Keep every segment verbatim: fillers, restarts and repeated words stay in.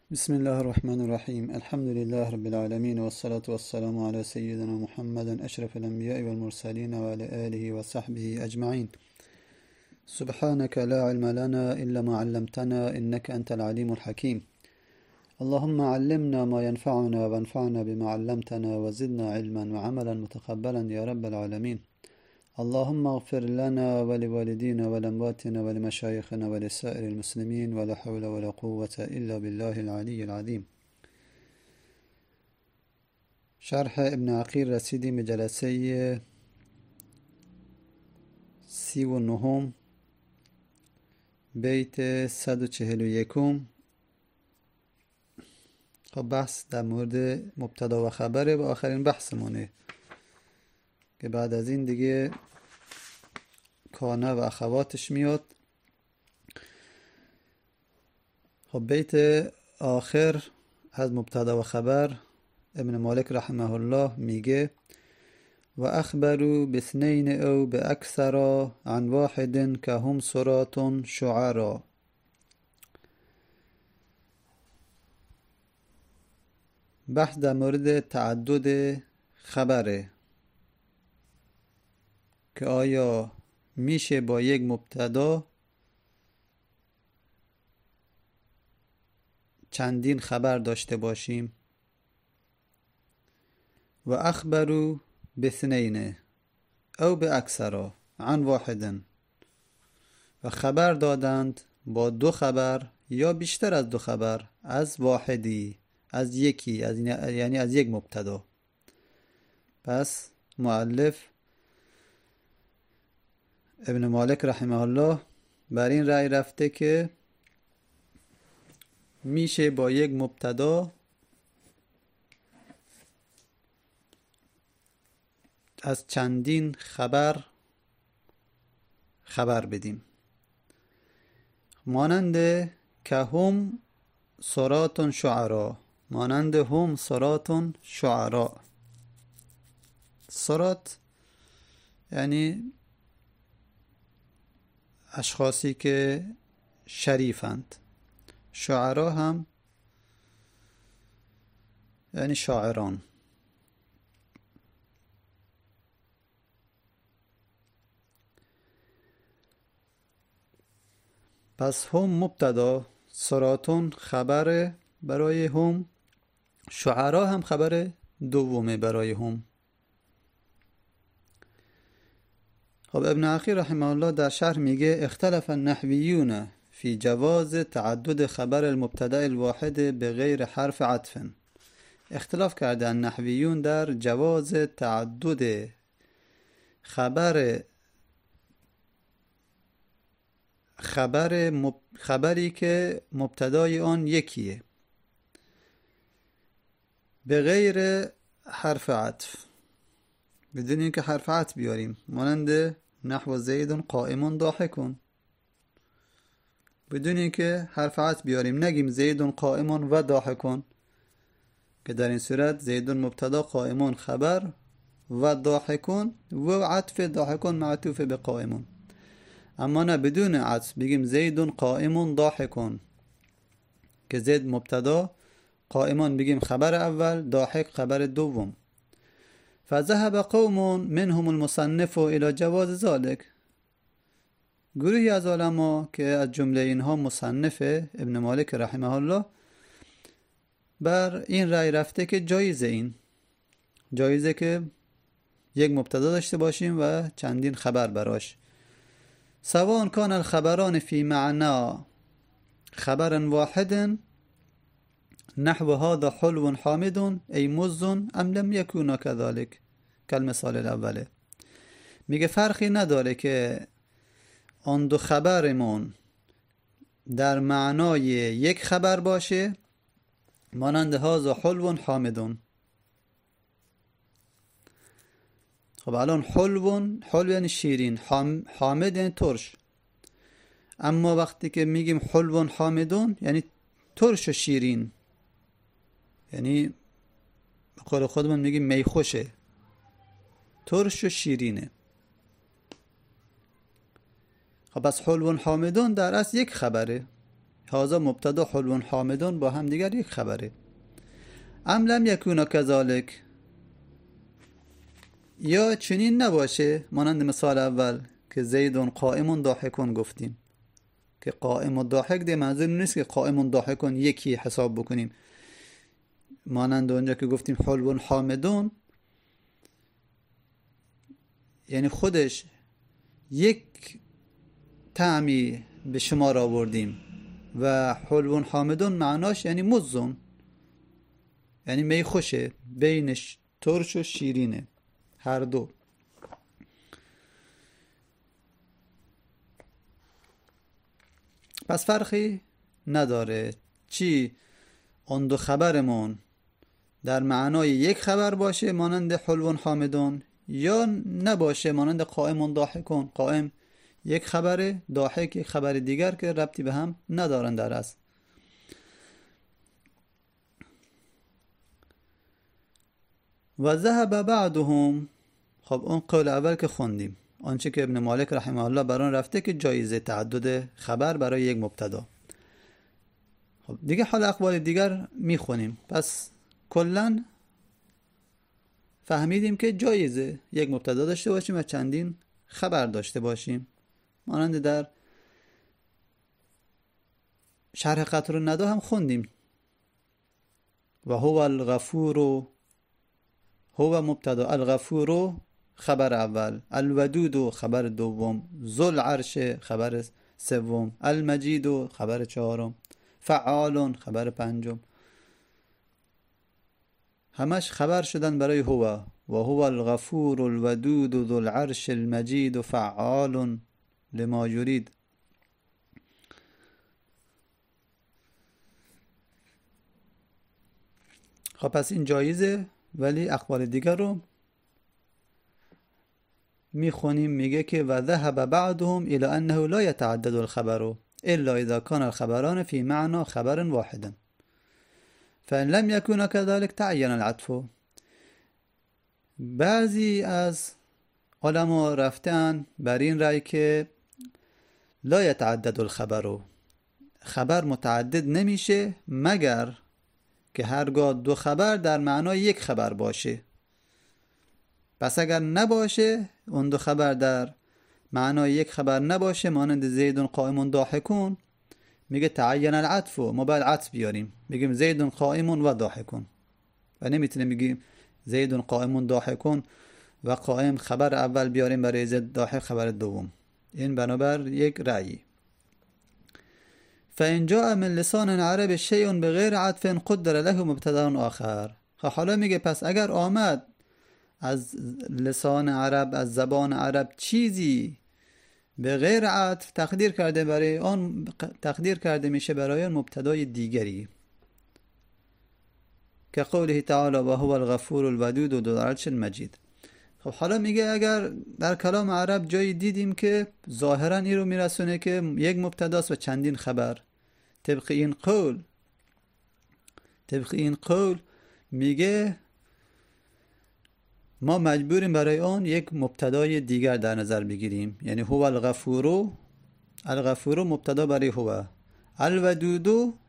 بسم الله الرحمن الرحيم الحمد لله رب العالمين والصلاة والسلام على سيدنا محمد أشرف الأنبياء والمرسلين وعلى آله وصحبه أجمعين. سبحانك لا علم لنا إلا ما علمتنا إنك أنت العليم الحكيم. اللهم علمنا ما ينفعنا وانفعنا بما علمتنا وزدنا علما وعملا متقبلا يا رب العالمين. اللهم اغفر لنا ولوالدينا ولأمواتنا ولمشايخنا ولسائر المسلمين ولا حول ولا قوة إلا بالله العلي العظيم. شرح ابن عقیل رسیدیم به جلسه سی و نهم بیت صد و چهل و یکم. خب بحث در مورد مبتدا و خبره و آخرین بحثمونه که بعد از این دیگه کانه و اخواتش میاد. خب بیت آخر از مبتدا و خبر ابن مالک رحمه الله میگه و اخبروا باثنین او باکثر عن واحد که هم صراط شعرا. بحث در مورد تعدد خبره که آیا میشه با یک مبتدا چندین خبر داشته باشیم. و اخبروا باثنین او باکثر عن واحد، و خبر دادند با دو خبر یا بیشتر از دو خبر از واحدی، از یکی، از یعنی از یک مبتدا. پس مؤلف ابن مالک رحمه الله بر این رأی رفته که میشه با یک مبتدا از چندین خبر خبر بدیم، مانند که هم صراط شعرا، مانند هم صراط شعرا. صراط یعنی اشخاصی که شریفند، شعرا هم یعنی شاعران. پس هم مبتدا، صراطون خبر برای هم، شعرا هم خبر دومه برای هم. خب ابن عقیل رحمه الله در شرح میگه اختلف النحویون فی جواز تعدد خبر المبتدا الواحد بغیر حرف عطف. اختلاف کردن نحویون در جواز تعدد خبر خبر مب... خبری که مبتدای آن یکیه بغیر حرف عطف، بدون اینکه حرف عطف بیاریم، مانند نحو زید قائم ضاحک، بدون اینکه حرف عطف بیاریم، نگیم زید قائم و ضاحک، که در این صورت زید مبتدا، قائم خبر و ضاحک و عطف ضاحک معطوف به قائم. اما نه، بدون عطف بگیم زید قائم ضاحک، که زید مبتدا، قائمان بگیم خبر اول، ضاحک خبر دوم. فذهب قوم منهم المصنف الى جواز ذلك. گروهی از علما که از جمله اینها مصنف ابن مالک رحمه الله بر این رأی رفته که جایزه، این جایزه که یک مبتدا داشته باشیم و چندین خبر براش. سواء كان الخبران في معنى خبر واحد نحو هذا حلو حامد ای مز ام لم یکونا كذلك كالمثال الاول. میگه فرقی نداره که آن دو خبرمون در معنای یک خبر باشه، مانند هذا حلو حامد. خب الان حلو، حلو یعنی شیرین، حامد یعنی ترش. اما وقتی که میگیم حلو حامدون یعنی ترش و شیرین، یعنی به قول خودمون میگیم میخوشه، ترش و شیرینه. خب پس حلو حامدون در اصل یک خبره، هذا مبتدا حلو حامدون با هم دیگر یک خبره. ام لم یکونا کذالک، یا چنین نباشه مانند مثال اول که زیدون قائمون ضاحکون گفتیم که قائم و ضاحک ده منظور نیست که قائم و ضاحکون یکی حساب بکنیم، مانند اونجا که گفتیم حلو حامدون یعنی خودش یک طعمی به شما را آوردیم و حلو حامدون معناش یعنی مزون، یعنی می خوشه، بینش ترش و شیرینه هر دو. پس فرقی نداره چی اون دو خبرمون در معنای یک خبر باشه مانند حلو حامدون یا نباشه مانند قائم ضاحکون. قائم یک خبره، ضاحک یک خبر دیگر که ربطی به هم ندارن در اصل. و ذهب بعضهم، خب اون قول اول که خوندیم آنچه که ابن مالک رحمه الله بران رفته که جایزه تعدد خبر برای یک مبتدا. خب دیگه حال اقوال دیگر میخونیم. پس کلن فهمیدیم که جایزه یک مبتدا داشته باشیم و چندین خبر داشته باشیم، مانند در شرح قطر الندی هم خوندیم و هو الغفور، هو مبتدا، الغفور خبر اول، الودود خبر دوم، ذو العرش خبر سوم، المجید خبر چهارم، فعال خبر پنجم. همش خبر شدن برای هو و هو الغفور الودود ذو العرش المجید فعال لما یرید. خب پس این جایزه، ولی اقوال دیگر رو میخونیم. میگه که و ذهب بعضهم الى انه لا يتعدد الخبر الا اذا كان الخبران في معنى خبر واحد فان لم يكن كذلك تعين العطف. بعضی از علما رفتن بر این رأی که لا يتعدد الخبر، خبر متعدد نمیشه مگر که هرگاه دو خبر در معنای یک خبر باشه. پس اگر نباشه، اون دو خبر در معنای یک خبر نباشه مانند زیدون قائمون ضاحکون، میگه تعین العطف، ما باید عطف بیاریم بگیم زیدون قائمون و ضاحکون و نمیتونیم بگیم زیدون قائمون ضاحکون و قائم خبر اول بیاریم برای زید ضاحک خبر دوم. این بنابر یک رأی. فإن جاء من لسان العرب شيء بغیر عطف قدر له مبتدا آخر. حالا میگه پس اگر آمد از لسان عرب، از زبان عرب چیزی به غیر عطف تقدیر کرده برای آن تقدیر کرده میشه برای آن مبتدای دیگری که قوله تعالی و هو الغفور الودود و ذو العرش المجید. خب حالا میگه اگر در کلام عرب جایی دیدیم که ظاهرا این رو میرسونه که یک مبتداست و چندین خبر، طبق این قول طبق این قول میگه ما مجبوریم برای آن یک مبتدای دیگر در نظر بگیریم، یعنی هو الغفور، الغفور مبتدا برای هو، الودود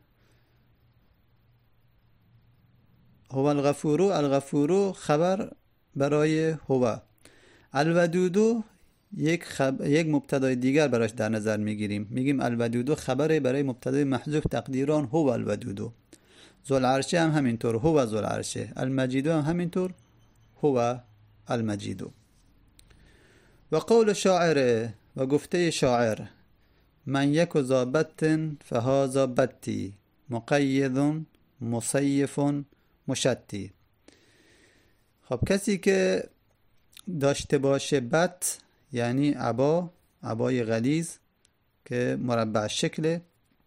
هو الغفور، الغفور خبر برای هو، الودود یک خب... یک مبتدای دیگر براش در نظر میگیریم، میگیم الودود خبر برای مبتدای محذوف تقدیران هو الودود. ذو العرش هم همینطور هو ذو العرش، المجید هم همینطور هو المجید. و قول شاعر، و گفته شاعر، من یک ذا بط فهذا بطی مقید مصیف مشتی. خب کسی که داشته باشه بط یعنی عبا، عبای غلیظ که مربع شکله.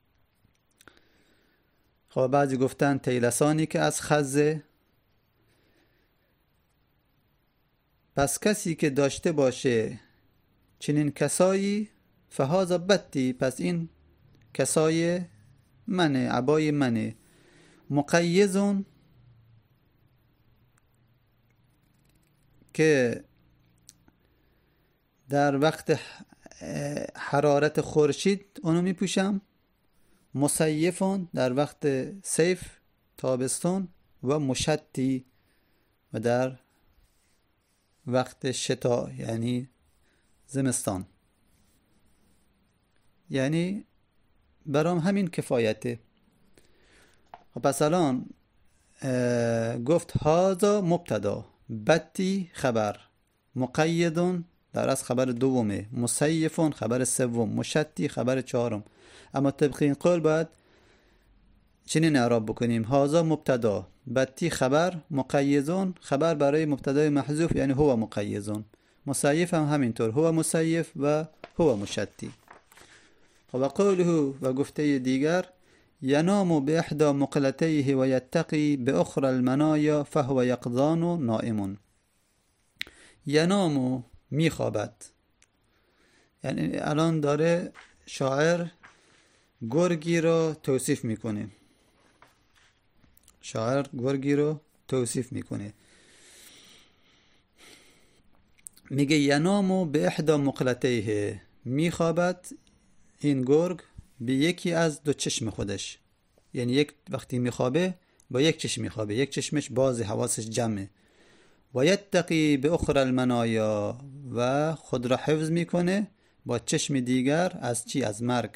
خب بعضی گفتن طیلسانی که از خزه. پس کسی که داشته باشه چنین کسایی فهذا بطی، پس این کسای منه، عبای منه، مقیزون که در وقت حرارت خورشید اونو میپوشم، مصیفون در وقت صیف تابستون و مشتی و در وقت شتا یعنی زمستان. یعنی برام همین کفایته. پس الان گفت هذا مبتدا، بتی خبر، مقیدون در از خبر دومه، مصیفون خبر سوم، مشتی خبر چهارم. اما طبق این قول باید چنین اعراب بکنیم: هذا مبتدا، بتی خبر، مقیدون خبر برای مبتدای محذوف یعنی هو مقیدون، مصیف هم همینطور، هو مصیف و هو مشتی. و قوله و گفته دیگر: ینام به احدى مقلتیه و یتقی به اخرى المنایا فهو یقظان نائم. ینام میخوابد. یعنی الان داره شاعر گرگی رو توصیف میکنه. شاعر گرگی رو توصیف میکنه. میگه ینام به احدى مقلتیه، میخوابد این گرگ به یکی از دو چشم خودش. یعنی یک وقتی میخوابه با یک چشم میخوابه، یک چشمش باز، حواسش جمعه. و یتقی به اخرى المنایا، و خود را حفظ میکنه با چشم دیگر از چی؟ از مرگ.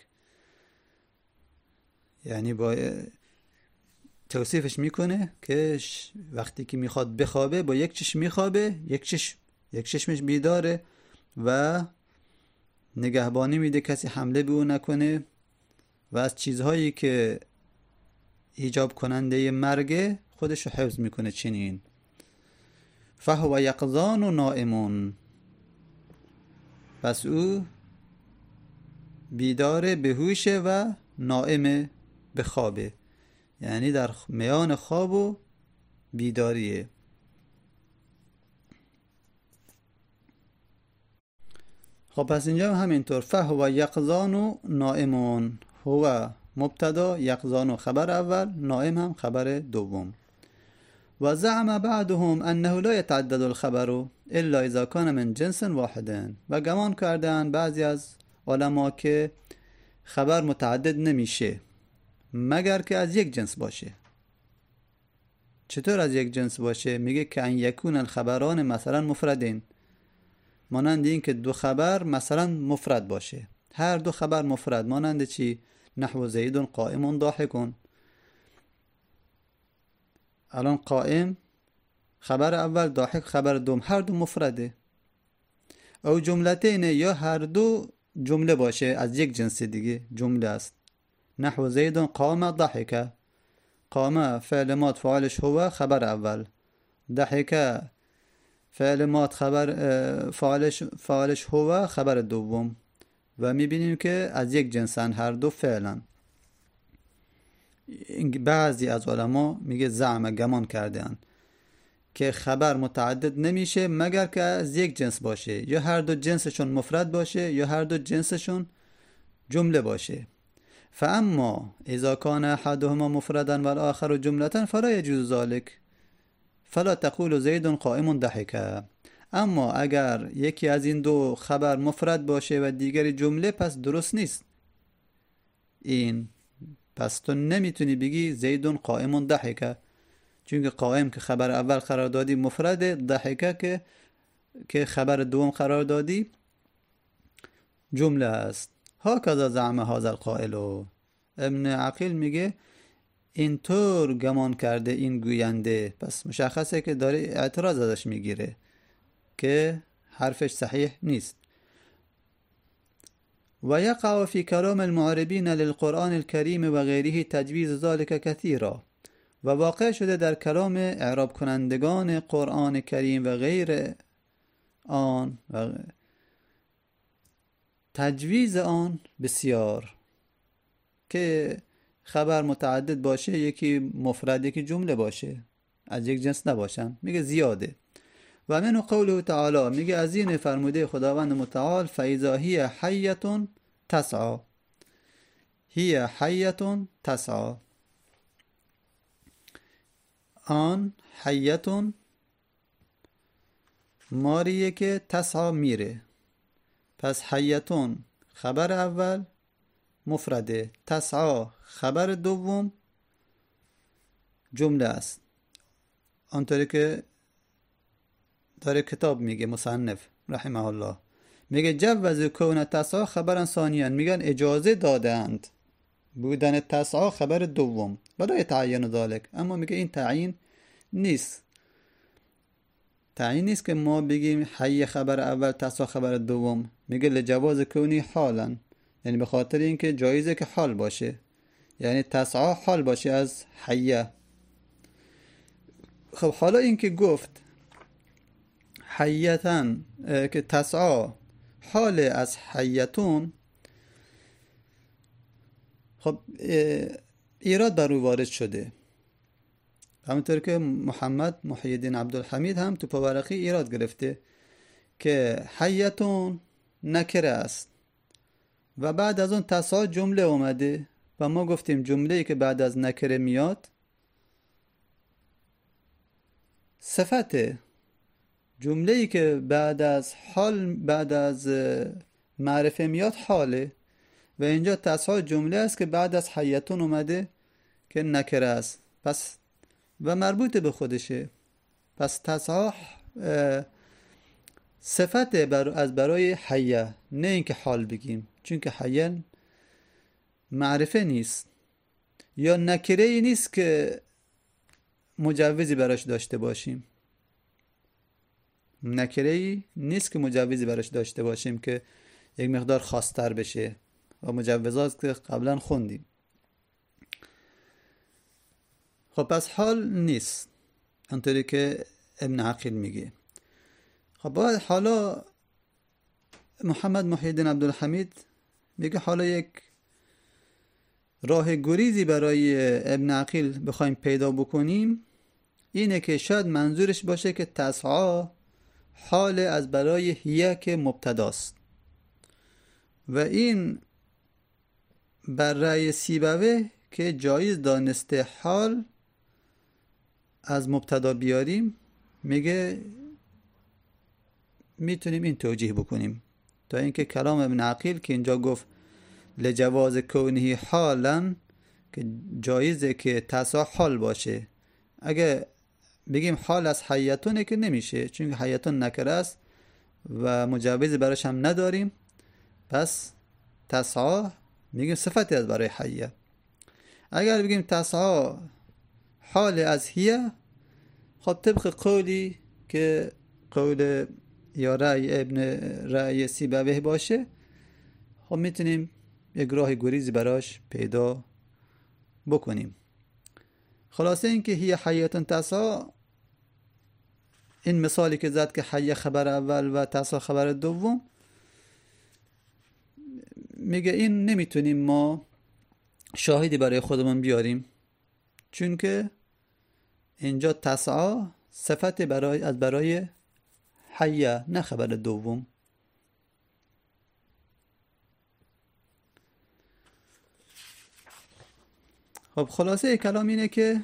یعنی با توصیفش میکنه که وقتی که میخواد بخوابه با یک چشم میخوابه، یک چشم یک چشمش بیداره و نگهبانی میده کسی حمله به او نکنه و از چیزهایی که ایجاب کننده مرگه خودش رو حفظ میکنه. چنین فهو یقظان و نائمون، پس او بیداره، بهوشه و نائمه، به خوابه. یعنی در میان خواب و بیداریه. خب پس اینجا همینطور فهو یقظان و نائمون، هو مبتدا، یقظان و خبر اول، نائم هم خبر دوم. و زعم بعضهم انه لا يتعدد الخبر الا اذا كان من جنس واحد. و گمان کردن بعضی از علما که خبر متعدد نمیشه مگر که از یک جنس باشه. چطور از یک جنس باشه؟ میگه که ان یکون الخبران مثلا مفردین، مانند این که دو خبر مثلا مفرد باشه. هر دو خبر مفرد، مانند چی؟ نحو زید قائم ضاحک. الان قائم خبر اول، ضاحک خبر دوم، هر دو مفرده. او جملتین، یا هر دو جمله باشه از یک جنس دیگه جمله است. نحو زید قام ضحک، قام فعل ماض فاعلش هو خبر اول، ضحک فعل ماض خبر فاعلش فاعلش هو خبر دوم. و میبینیم که از یک جنسن هر دو فعلا. بعضی از علما میگه زعم گمان کردن که خبر متعدد نمیشه مگر که از یک جنس باشه، یا هر دو جنسشون مفرد باشه یا هر دو جنسشون جمله باشه. فاما اذا كان احدهما مفردا والآخر جملة فلا يجوز ذلك فلا تقول زید قائم ضحک. اما اگر یکی از این دو خبر مفرد باشه و دیگری جمله، پس درست نیست این. پس تو نمیتونی بگی زید قائم ضحک، چون که قائم که خبر اول قرار دادی مفرد، ضحک که که خبر دوم قرار دادی جمله است. هاکذا زعم هذا القائل. ابن عقیل میگه اینطور گمان کرده این گوینده. پس مشخصه که داره اعتراض ازش میگیره که حرفش صحیح نیست. و یقع فی کلام المعربین للقرآن الكریم و غیره تجویز ذلك کثیرا. و واقع شده در کلام اعراب کنندگان قرآن کریم و غیر آن و تجویز آن بسیار، که خبر متعدد باشه، یکی مفرد یکی جمله باشه، از یک جنس نباشن. میگه زیاده. و من قوله تعالی، میگه از این فرموده خداوند متعال فاذا هی حیه تسعی، هی حیه تسعی، آن حیه ماریه که تسعی میره. پس حیتون خبر اول، مفرده، تسعی خبر دوم جمله است. آنطوری که داره کتاب میگه مصنف رحمه الله، میگه جوز کون تسعی خبرن ثانیاً، میگن اجازه دادند بودن تسعی خبر دوم برای تعیین ذالک، اما میگه این تعیین نیست. تعیین نیست که ما بگیم حی خبر اول تسعی خبر دوم. میگه لجواز کونی حالا، یعنی به خاطر اینکه جایزه که حال باشه، یعنی تسعی حال باشه از حیه. خب حالا اینکه گفت حیتن که تسعی حال از حیتون، خب ایراد بر او وارد شده. همونطور که محمد محی الدین عبدالحمید هم تو پاورقی ایراد گرفته که حیتون نکره است و بعد از اون تسعی جمله اومده و ما گفتیم جمله‌ای که بعد از نکره میاد صفته، جمله‌ای که بعد از حال بعد از معرفه میاد حاله، و اینجا تسعی جمله است که بعد از حیتون اومده که نکره است پس و مربوط به خودشه. پس تسعی صفت بر از برای حیه، نه اینکه حال بگیم، چون که حیه معرفه نیست یا نکره ای نیست که مجوزی براش داشته باشیم. نکره ای نیست که مجوزی براش داشته باشیم که یک مقدار خاص‌تر بشه و مجوزات که قبلا خوندیم. خب پس حال نیست انطوری که ابن عقیل میگه. خب باید حالا محمد محی الدین عبدالحمید میگه حالا یک راه گریزی برای ابن عقیل بخوایم پیدا بکنیم اینه که شاید منظورش باشه که تسعی حال از برای هیه که مبتداست و این بر رأی سیبوه که جایز دانسته حال از مبتدا بیاریم، میگه میتونیم این توجیه بکنیم تا اینکه کلام ابن عقیل که اینجا گفت لجواز کونه حالا که جایزه که تسعی حال باشه، اگه بگیم حال از حیتونه که نمیشه چون حیتون نکره است و مجوزی براش هم نداریم، پس تسعی میگیم صفتی از برای حیه. اگر بگیم تسعی حال از هیه، خب طبق قولی که قول یا رأی ابن رأی سیبویه باشه، خب میتونیم یک راه گریزی براش پیدا بکنیم. خلاصه اینکه هی حیاتن تسعی، این مثالی که زد که حیه خبر اول و تسعی خبر دوم، میگه این نمیتونیم ما شاهدی برای خودمون بیاریم چون که اینجا تسعی صفت برای از برای حیه نه خبر دوم. خب خلاصه کلام اینه که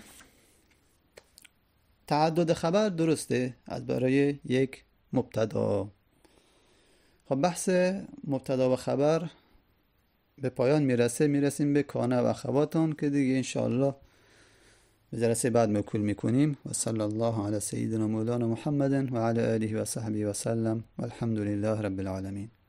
تعدد خبر درسته از برای یک مبتدا. خب بحث مبتدا و خبر به پایان میرسه. میرسیم به کانه و اخواتون که دیگه انشاءالله به جلسه بعد مکمل میکنیم. و صلی الله علی سیدنا مولانا محمد و علی آله و صحبه و سلم و الحمد لله رب العالمین.